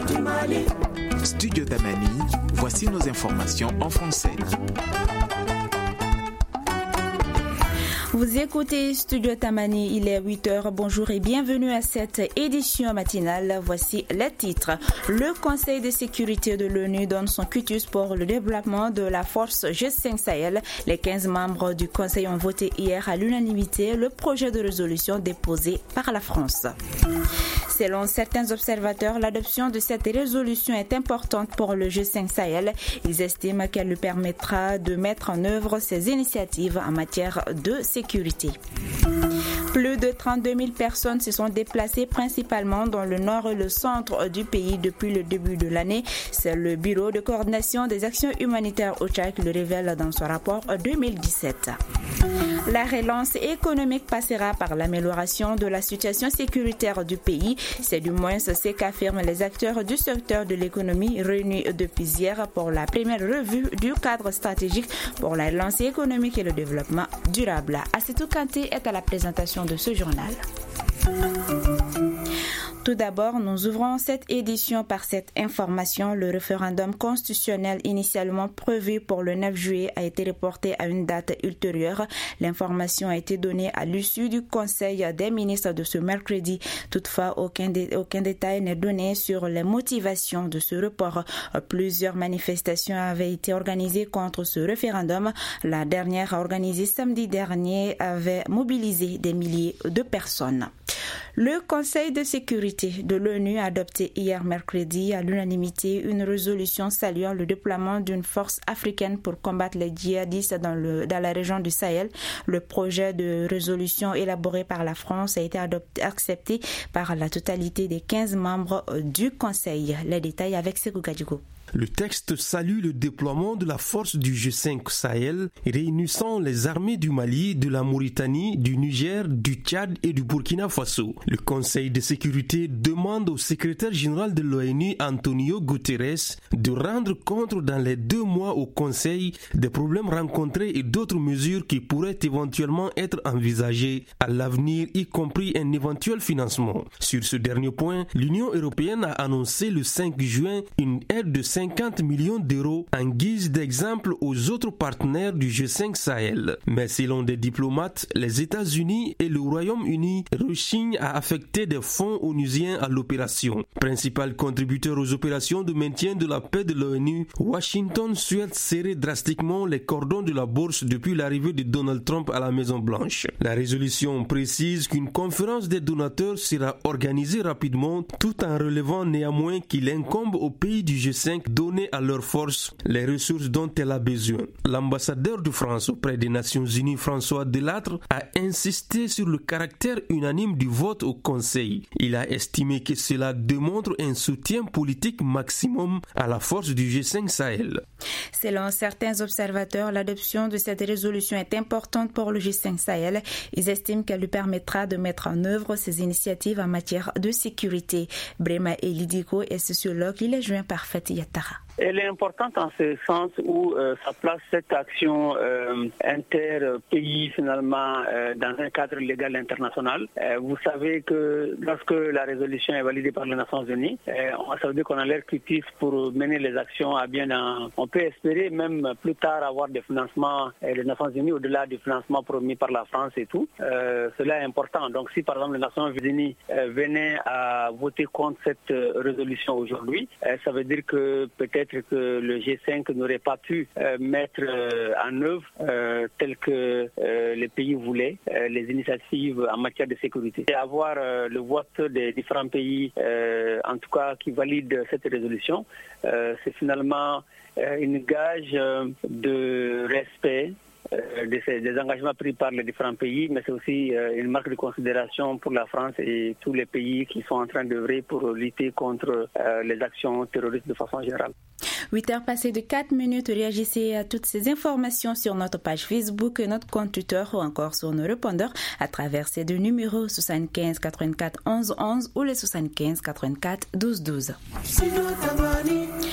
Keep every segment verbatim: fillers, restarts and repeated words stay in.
du Mali. Studio Tamani, voici nos informations en français. Vous écoutez Studio Tamani, il est huit heures. Bonjour et bienvenue à cette édition matinale. Voici les titres. Le Conseil de sécurité de l'ONU donne son quitus pour le développement de la force G cinq Sahel. Les quinze membres du Conseil ont voté hier à l'unanimité le projet de résolution déposé par la France. Selon certains observateurs, l'adoption de cette résolution est importante pour le G cinq Sahel. Ils estiment qu'elle lui permettra de mettre en œuvre ses initiatives en matière de sécurité. Plus de trente-deux mille personnes se sont déplacées principalement dans le nord et le centre du pays depuis le début de l'année. C'est le Bureau de coordination des actions humanitaires OCHA qui le révèle dans son rapport deux mille dix-sept. La relance économique passera par l'amélioration de la situation sécuritaire du pays. C'est du moins ce qu'affirment les acteurs du secteur de l'économie réunis depuis hier pour la première revue du cadre stratégique pour la relance économique et le développement durable. Assetou Kanté est à la présentation de ce journal. Tout d'abord, nous ouvrons cette édition par cette information. Le référendum constitutionnel initialement prévu pour le neuf juillet a été reporté à une date ultérieure. L'information a été donnée à l'issue du Conseil des ministres de ce mercredi. Toutefois, aucun, dé- aucun détail n'est donné sur les motivations de ce report. Plusieurs manifestations avaient été organisées contre ce référendum. La dernière, organisée samedi dernier, avait mobilisé des milliers de personnes. Le Conseil de sécurité de l'ONU a adopté hier mercredi à l'unanimité une résolution saluant le déploiement d'une force africaine pour combattre les djihadistes dans, le, dans la région du Sahel. Le projet de résolution élaboré par la France a été adopté, accepté par la totalité des quinze membres du Conseil. Les détails avec Sekou Gadjigo. Le texte salue le déploiement de la force du G cinq Sahel, réunissant les armées du Mali, de la Mauritanie, du Niger, du Tchad et du Burkina Faso. Le Conseil de sécurité demande au secrétaire général de l'ONU, Antonio Guterres, de rendre compte dans les deux mois au Conseil des problèmes rencontrés et d'autres mesures qui pourraient éventuellement être envisagées à l'avenir, y compris un éventuel financement. Sur ce dernier point, l'Union européenne a annoncé le cinq juin une aide de cinquante millions d'euros en guise d'exemple aux autres partenaires du G cinq Sahel. Mais selon des diplomates, les États-Unis et le Royaume-Uni rechignent à affecter des fonds onusiens à l'opération. Principal contributeur aux opérations de maintien de la paix de l'ONU, Washington souhaite serrer drastiquement les cordons de la bourse depuis l'arrivée de Donald Trump à la Maison-Blanche. La résolution précise qu'une conférence des donateurs sera organisée rapidement, tout en relevant néanmoins qu'il incombe au pays du G cinq donner à leur force les ressources dont elle a besoin. L'ambassadeur de France auprès des Nations Unies, François Delattre, a insisté sur le caractère unanime du vote au Conseil. Il a estimé que cela démontre un soutien politique maximum à la force du G cinq Sahel. Selon certains observateurs, l'adoption de cette résolution est importante pour le G cinq Sahel. Ils estiment qu'elle lui permettra de mettre en œuvre ses initiatives en matière de sécurité. Brema Elidiko est sociologue, il est joint par Fatih Yattara. Elle est importante en ce sens où euh, ça place cette action euh, inter-pays finalement euh, dans un cadre légal international. Euh, vous savez que lorsque la résolution est validée par les Nations Unies, euh, ça veut dire qu'on a l'air critique pour mener les actions à bien. Dans, on peut espérer même plus tard avoir des financements euh, des Nations Unies au-delà du financement promis par la France et tout. Euh, cela est important. Donc si par exemple les Nations Unies euh, venaient à voter contre cette euh, résolution aujourd'hui, euh, ça veut dire que peut-être que le G cinq n'aurait pas pu euh, mettre euh, en œuvre euh, tel que euh, les pays voulaient euh, les initiatives en matière de sécurité. Et avoir euh, le vote des différents pays, euh, en tout cas qui valident cette résolution, euh, c'est finalement euh, une gage euh, de respect euh, des, des engagements pris par les différents pays, mais c'est aussi euh, une marque de considération pour la France et tous les pays qui sont en train d'œuvrer pour lutter contre euh, les actions terroristes de façon générale. huit heures passées de quatre minutes, réagissez à toutes ces informations sur notre page Facebook, notre compte Twitter ou encore sur nos répondeurs à travers ces deux numéros soixante-quinze quatre-vingt-quatre onze onze ou le soixante-quinze quatre-vingt-quatre douze douze.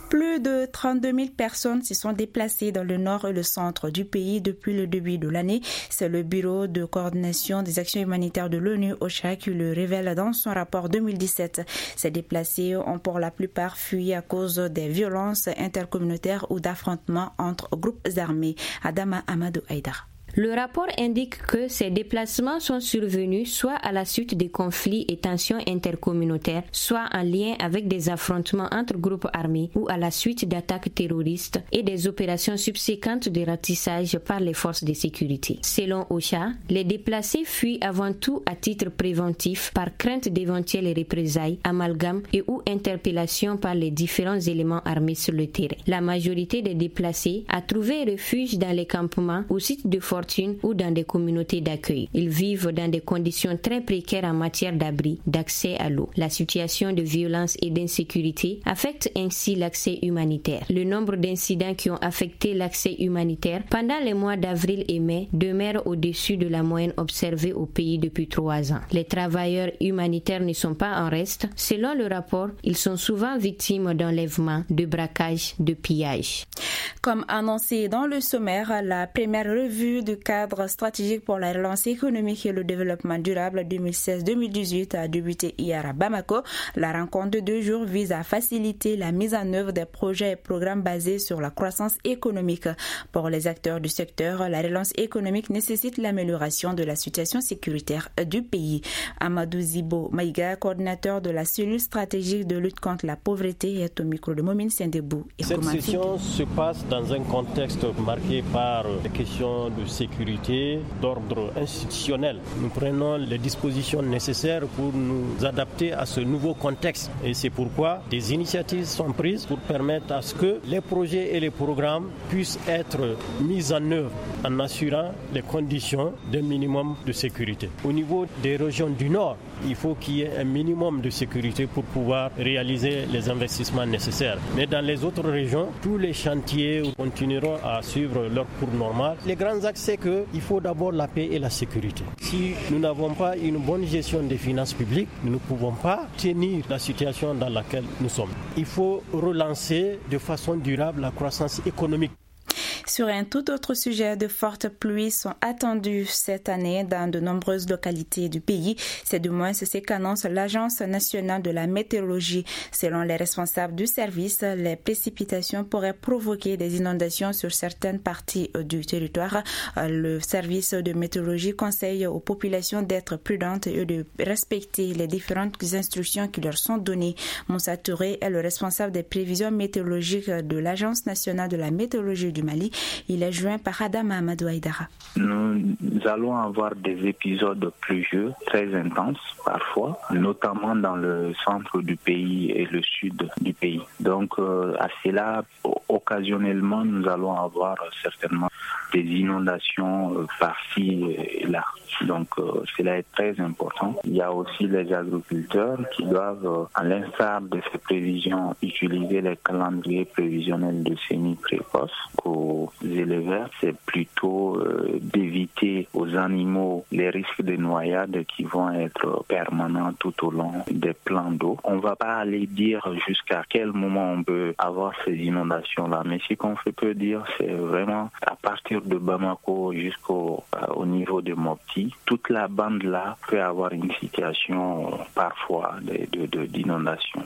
Plus de trente-deux mille personnes se sont déplacées dans le nord et le centre du pays depuis le début de l'année. C'est le Bureau de coordination des actions humanitaires de l'ONU, OCHA, qui le révèle dans son rapport deux mille dix-sept. Ces déplacés ont pour la plupart fui à cause des violences intercommunautaires ou d'affrontements entre groupes armés. Adama Amadou Haïdar. Le rapport indique que ces déplacements sont survenus soit à la suite des conflits et tensions intercommunautaires, soit en lien avec des affrontements entre groupes armés ou à la suite d'attaques terroristes et des opérations subséquentes de ratissage par les forces de sécurité. Selon OCHA, les déplacés fuient avant tout à titre préventif par crainte d'éventuelles représailles, amalgames et ou interpellations par les différents éléments armés sur le terrain. La majorité des déplacés a trouvé refuge dans les campements ou sites de fortune ou dans des communautés d'accueil. Ils vivent dans des conditions très précaires en matière d'abri, d'accès à l'eau. La situation de violence et d'insécurité affecte ainsi l'accès humanitaire. Le nombre d'incidents qui ont affecté l'accès humanitaire pendant les mois d'avril et mai demeure au-dessus de la moyenne observée au pays depuis trois ans. Les travailleurs humanitaires ne sont pas en reste. Selon le rapport, ils sont souvent victimes d'enlèvements, de braquages, de pillages. Comme annoncé dans le sommaire, la première revue du cadre stratégique pour la relance économique et le développement durable deux mille seize deux mille dix-huit a débuté hier à Bamako. La rencontre de deux jours vise à faciliter la mise en œuvre des projets et programmes basés sur la croissance économique. Pour les acteurs du secteur, la relance économique nécessite l'amélioration de la situation sécuritaire du pays. Amadou Zibo Maïga, coordinateur de la cellule stratégique de lutte contre la pauvreté, est au micro de Momine Sendebou. Cette session se passe dans un contexte marqué par des questions de sécurité, d'ordre institutionnel. Nous prenons les dispositions nécessaires pour nous adapter à ce nouveau contexte. Et c'est pourquoi des initiatives sont prises pour permettre à ce que les projets et les programmes puissent être mis en œuvre en assurant les conditions d'un minimum de sécurité. Au niveau des régions du Nord, il faut qu'il y ait un minimum de sécurité pour pouvoir réaliser les investissements nécessaires. Mais dans les autres régions, tous les chantiers continueront à suivre leur cours normal. Les grands axes, c'est qu'il faut d'abord la paix et la sécurité. Si nous n'avons pas une bonne gestion des finances publiques, nous ne pouvons pas tenir la situation dans laquelle nous sommes. Il faut relancer de façon durable la croissance économique. Sur un tout autre sujet, de fortes pluies sont attendues cette année dans de nombreuses localités du pays. C'est du moins ce qu'annonce l'Agence nationale de la météorologie. Selon les responsables du service, les précipitations pourraient provoquer des inondations sur certaines parties du territoire. Le service de météorologie conseille aux populations d'être prudentes et de respecter les différentes instructions qui leur sont données. Moussa Touré est le responsable des prévisions météorologiques de l'Agence nationale de la météorologie du Mali. Il est joint par Adama Amadou Haïdara. Nous allons avoir des épisodes pluvieux très intenses parfois, notamment dans le centre du pays et le sud du pays. Donc euh, à cela, occasionnellement, nous allons avoir certainement des inondations euh, par-ci et là. Donc euh, cela est très important. Il y a aussi les agriculteurs qui doivent, euh, à l'instar de ces prévisions, utiliser les calendriers prévisionnels de semis précoces. Aux éleveurs, c'est plutôt euh, d'éviter aux animaux les risques de noyade qui vont être permanents tout au long des plans d'eau. On ne va pas aller dire jusqu'à quel moment on peut avoir ces inondations-là, mais ce qu'on peut dire, c'est vraiment à partir de Bamako jusqu'au euh, au niveau de Mopti, toute la bande-là peut avoir une situation euh, parfois de, de, de, d'inondation.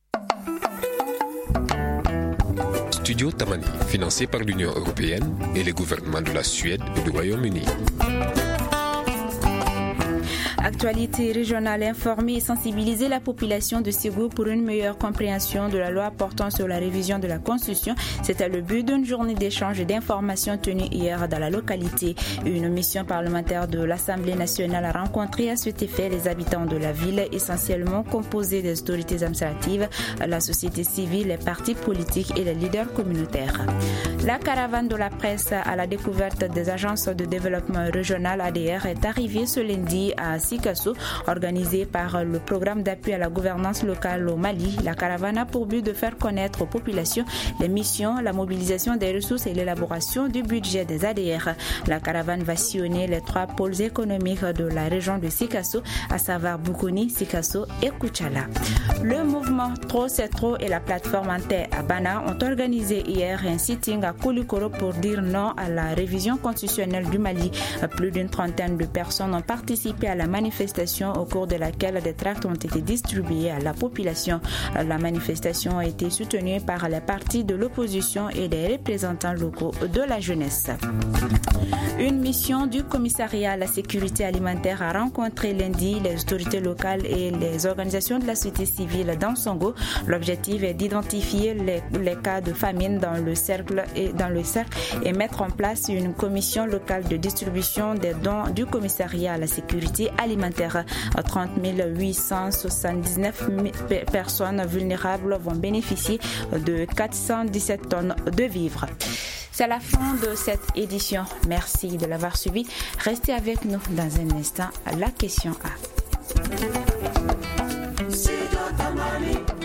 Studio Tamani, financé par l'Union européenne et les gouvernements de la Suède et du Royaume-Uni. Actualité régionale, informer et sensibiliser la population de Ségou pour une meilleure compréhension de la loi portant sur la révision de la Constitution. C'était le but d'une journée d'échange et d'information tenue hier dans la localité. Une mission parlementaire de l'Assemblée nationale a rencontré à cet effet les habitants de la ville, essentiellement composés des autorités administratives, la société civile, les partis politiques et les leaders communautaires. La caravane de la presse à la découverte des agences de développement régional A D R est arrivée ce lundi à Sikasso. Organisée par le programme d'appui à la gouvernance locale au Mali, la caravane a pour but de faire connaître aux populations les missions, la mobilisation des ressources et l'élaboration du budget des A D R. La caravane va sillonner les trois pôles économiques de la région de Sikasso, à savoir Boukouni, Sikasso et Koutchala. Le mouvement Trop c'est trop et la plateforme Ante à Bana ont organisé hier un sitting à Koulikoro pour dire non à la révision constitutionnelle du Mali. Plus d'une trentaine de personnes ont participé à la manifestation au cours de laquelle des tracts ont été distribués à la population. La manifestation a été soutenue par les partis de l'opposition et des représentants locaux de la jeunesse. Une mission du commissariat à la sécurité alimentaire a rencontré lundi les autorités locales et les organisations de la société civile dans Songo. L'objectif est d'identifier les, les cas de famine dans le cercle et dans le cercle et mettre en place une commission locale de distribution des dons du commissariat à la sécurité alimentaire. trente mille huit cent soixante-dix-neuf personnes vulnérables vont bénéficier de quatre cent dix-sept tonnes de vivres. C'est la fin de cette édition. Merci de l'avoir suivi. Restez avec nous dans un instant. La question A.